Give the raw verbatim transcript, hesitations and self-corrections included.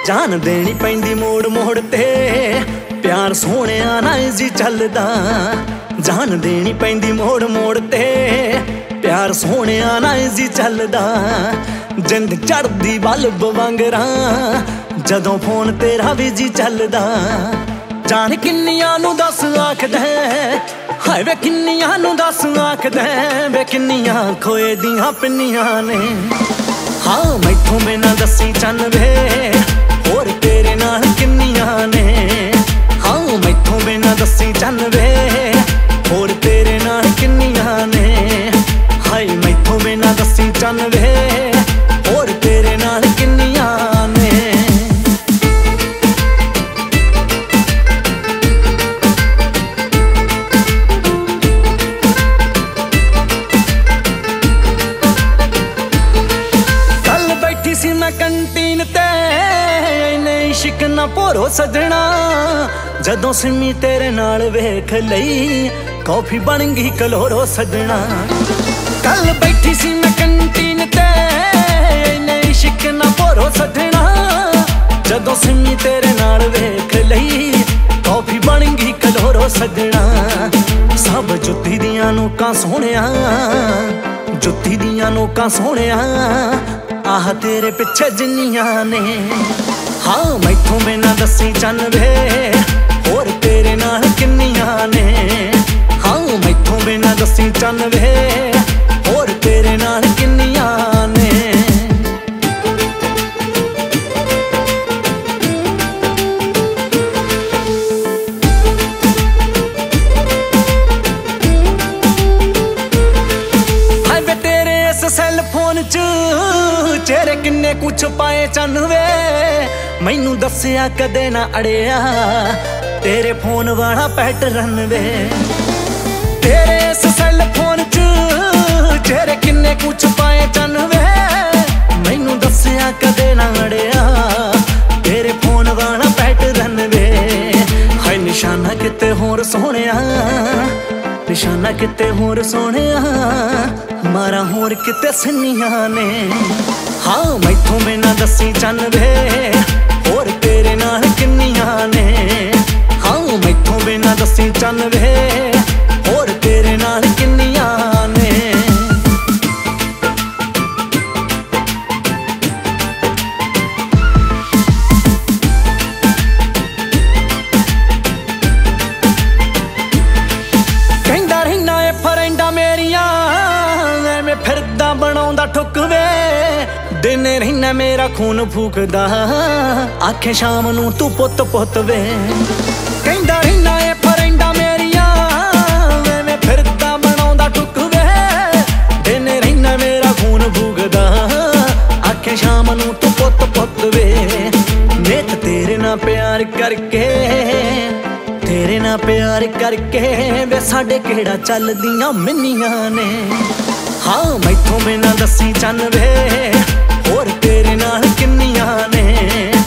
जान देनी पैंदी मोड़ मोड़ ते प्यार सोहणिया ना जी चलदा। जान देनी पैंदी मोड़ मोड़ ते प्यार सोहणिया ना जी चलदा। जिंद चढ़दी बल्ब वांगरा जदों फोन तेरा भी जी चलदा। जान किन्नियां नूं दस आखदा हाय वे किन्नियां नूं दस आखदा वे किन्नियां खोए दियां पिन्नियां ने। हाँ मैथों बिना दसी चन वे होर तेरे नाल किन्नियां ने। हाँ मैथों बिना दसी चन वे होर तेरे नाल किन्नियां ने। हाय मैथों बिना दसी चन वे होर तेरे नाल किन्नियां ने। कल बैठी सी मैं कंटीन ते इश्क ना भोरो सजना। जदों सिमी तेरे नाल वेख लई कॉफी बन गई कलोरो सजना। कल बैठी सी मैं कंटीन ते इश्क ना भोरो सजना। जदों सिमी तेरे नाल वेख लई कॉफी बन गई कलोरो सजना। सब जुत्ती दियां नोकां सोहणिया जुत्ती दियां नोकां सोहणिया आह तेरे पिछे जिन्नियां ने। हाँ मैथों बिना दसी चन वे होर तेरे नाल किन्नियां ने। हाँ मैथों बिना दसी चन वे होर तेरे नाल किन्नियां ने। हाय वे तेरे इस सैल फोन च चेहरे किन्ने कुछ पाए चन वे मैनू दसिया कदे ना अड़िया तेरे फोन वाला पैटर्न वे। तेरे इस सैल फोन च चेहरे किन्ने कुछ पाए चन वे मैनू दसिया कदे ना अड़िया तेरे फोन वाला पैटर्न वे। हाय निशाना किते होर सोहणिया निशाना किते होर सोहणिया मारा होर किते सिन्नियां ने। हाँ मैथों बिना दसी चन वे होर तेरे नाल किन्नियां ने। हाँ मैथों बिना दसी चन वे होर तेरे नाल किन्नियां ने। कहंदा रहना ए फ्रेंडा मेरियां एवें फिरदा बनाउंदा ठुक वे। दिन रहना मेरा खून फूकदा आखे शाम नू तू पुत पुत वे। कहंदा रहना ए फ्रेंडा मेरियां एवें फिरदा बनाउंदा ठुक वे। दिन रहना मेरा खून फूकदा आखे शाम नू तू पुत पुत वे। नित तेरे नाल प्यार करके तेरे नाल प्यार करके वे साडे केड़ा चलदियां मिन्नियां ने। हाँ मैथों बिना दसी चन वे होर तेरे नाल किन्नियां ने।